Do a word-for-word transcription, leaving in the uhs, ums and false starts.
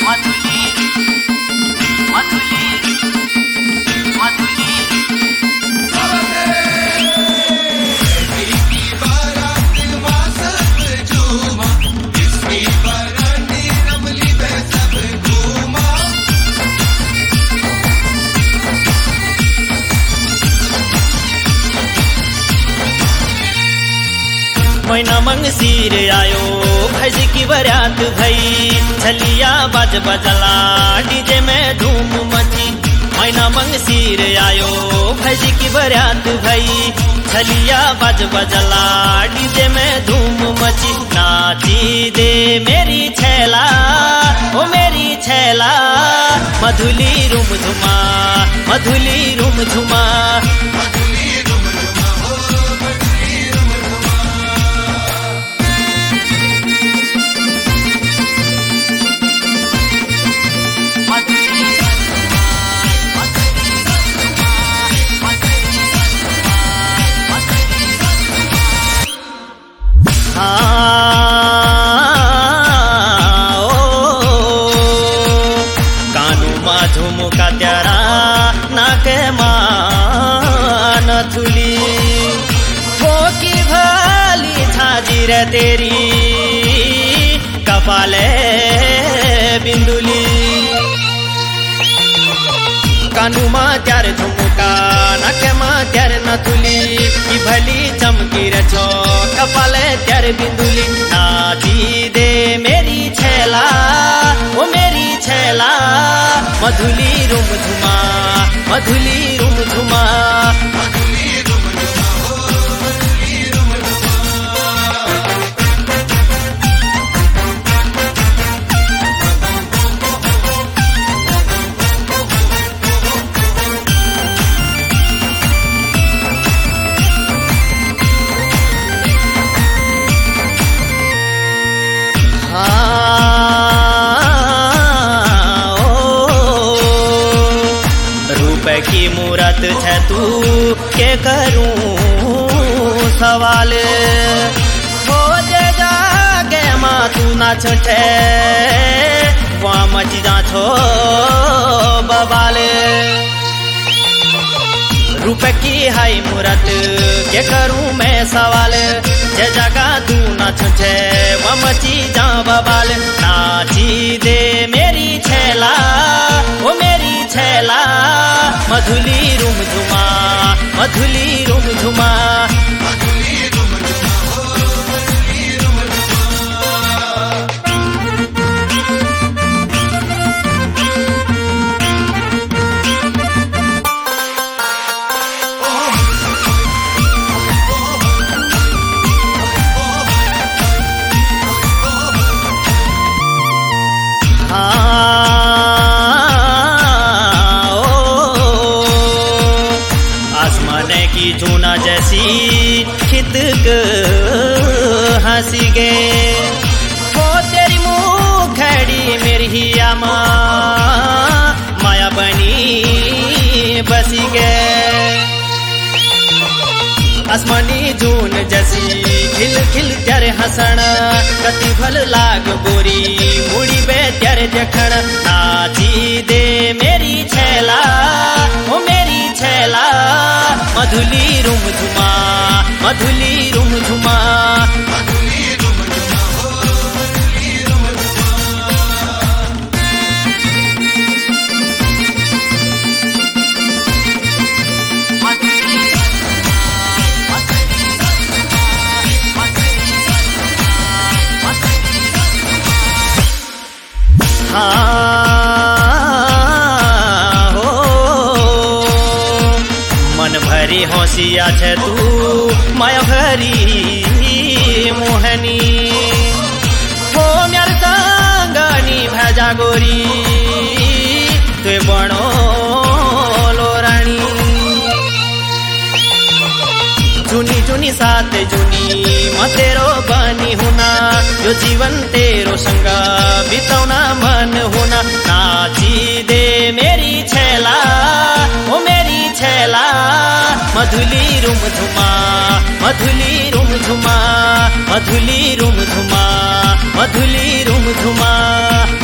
मधुली मधुली मधुली मैना मंगसीर आयो भैज की बरात भई छलिया बज बजला डीजे में धूम मची। मैना मंगसीर आयो भैज की बरात भई छलिया बज बजला डीजे में धूम मची। नाची दे मेरी छैला ओ मेरी छैला मधुली रुम झुमा मधुली रुम झुमा। झुमुका त्यारा नाके मान थुली ठोकी भली छाजी रे तेरी कपाले बिंदुली। कानू मा त्यार झुमुका नाके मा त्यार नथुली की भली चमकी रे छो कपाले त्यार बिंदुली। नाची दे मेरी छैला ओ मेरी छैला मधुली रुम झुमा मधुली रुम झुमा। की मूरत है तू के करूं सवाल हो जे जागे माँ तू नाच छे वहाँ मच जा छो बवाल। रूप की हाई मूरत के करूं मैं सवाल जे जगह तू नाच छे वहाँ मची जा बवाल। नाची दे मेरी छैला ओ मेरी छैला मधुली रुम झुमा मधुली रुम झुमा। की जूना जैसी खितक हंसी गे वो तेरी मुँह खड़ी मेरी हिया माँ माया बनी बसी गे। आसमानी जून जैसी खिल खिल त्यारे हसन कति भल लाग गोरी मुड़ी बे त्यारे देखण। नाची दे मेरी छैला ओ मेरी छैला मधुली रुम झुमा मधुली रुम झुमा। मन भरी होशिया छे तू माया भरी मोहनी हो म्यार संगनी भजा गोरी तुए बणो लो रानी। जूनी जूनी साथ जूनी मैं तेरो बनी होना जो जीवन तेरो संग बितौना मन होना। नाची दे मेरी छैला ओ मेरी छैला मधुली रुम झुमा मधुली रुम झुमा मधुली रुम झुमा मधुली रुम झुमा।